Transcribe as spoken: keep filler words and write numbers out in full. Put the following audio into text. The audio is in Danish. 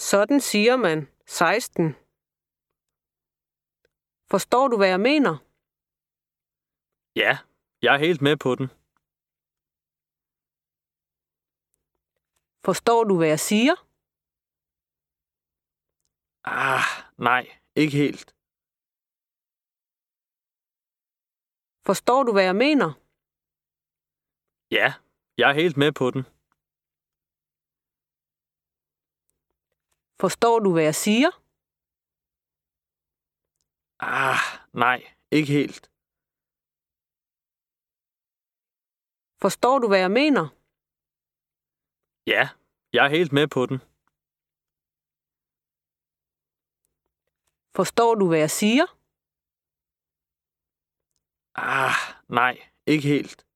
Sådan siger man. seksten. Forstår du, hvad jeg mener? Ja, jeg er helt med på den. Forstår du, hvad jeg siger? Ah, nej, ikke helt. Forstår du, hvad jeg mener? Ja, jeg er helt med på den. Forstår du, hvad jeg siger? Ah, nej, ikke helt. Forstår du, hvad jeg mener? Ja, jeg er helt med på den. Forstår du, hvad jeg siger? Ah, nej, ikke helt.